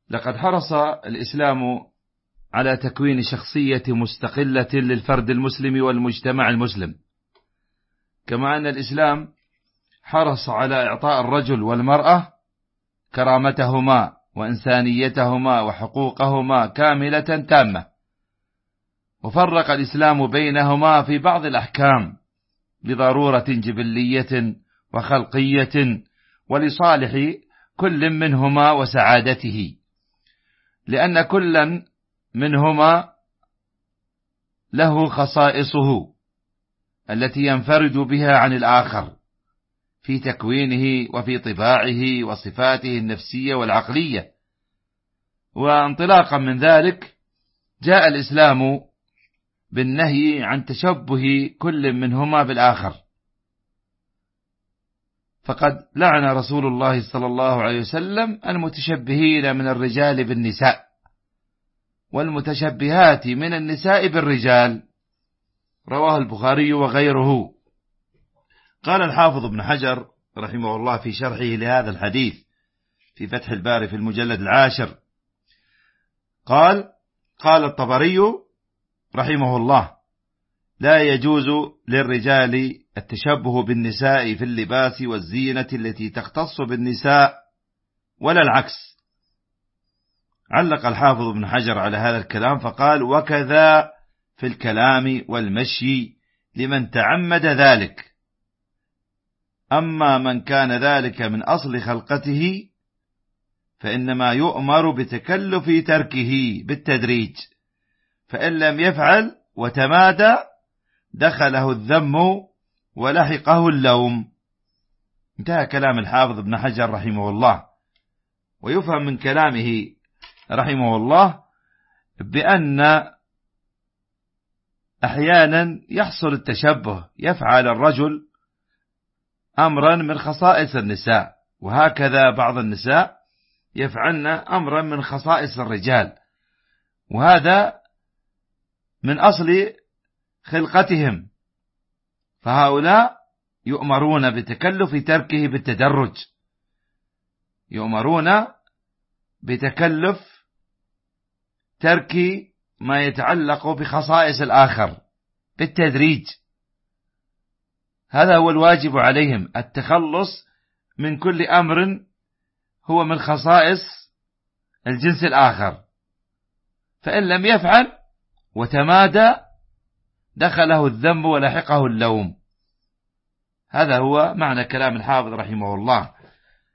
لقد حرص الإسلام على تكوين شخصية مستقلة للفرد المسلم والمجتمع المسلم، كما أن الإسلام حرص على إعطاء الرجل والمرأة كرامتهما وإنسانيتهما وحقوقهما كاملة تامة، وفرق الإسلام بينهما في بعض الأحكام لضرورة جبلية وخلقية ولصالح كل منهما وسعادته، لأن كلا منهما له خصائصه التي ينفرد بها عن الآخر في تكوينه وفي طباعه وصفاته النفسية والعقلية. وانطلاقا من ذلك جاء الإسلام بالنهي عن تشبه كل منهما بالآخر، فقد لعن رسول الله صلى الله عليه وسلم المتشبهين من الرجال بالنساء والمتشبهات من النساء بالرجال، رواه البخاري وغيره. قال الحافظ ابن حجر رحمه الله في شرحه لهذا الحديث في فتح الباري في المجلد 10، قال الطبري رحمه الله: لا يجوز للرجال التشبه بالنساء في اللباس والزينة التي تختص بالنساء ولا العكس. علق الحافظ ابن حجر على هذا الكلام فقال: وكذا في الكلام والمشي لمن تعمد ذلك، أما من كان ذلك من أصل خلقته فإنما يؤمر بتكلف تركه بالتدريج، فإن لم يفعل وتمادى دخله الذم ولحقه اللوم. انتهى كلام الحافظ ابن حجر رحمه الله. ويفهم من كلامه رحمه الله بأن أحيانا يحصل التشبه، يفعل الرجل أمرا من خصائص النساء، وهكذا بعض النساء يفعلن أمرا من خصائص الرجال، وهذا من أصل خلقتهم، فهؤلاء يؤمرون بتكلف تركه بالتدرج، يؤمرون بتكلف ترك ما يتعلق بخصائص الآخر بالتدريج. هذا هو الواجب عليهم، التخلص من كل أمر هو من خصائص الجنس الآخر، فإن لم يفعل وتمادى دخله الذنب ولحقه اللوم. هذا هو معنى كلام الحافظ رحمه الله.